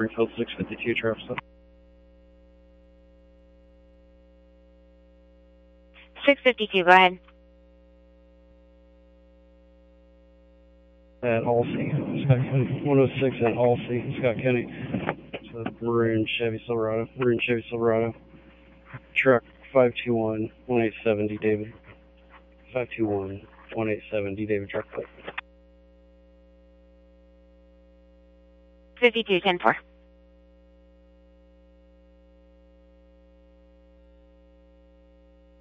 Springfield 652 traffic stop. 652, go ahead. At Halsey, Scott County, 106 at Halsey, Scott County. It's a maroon Chevy Silverado. Truck 521-1870, David. 521-1870, David truck plate. 52, 10-4.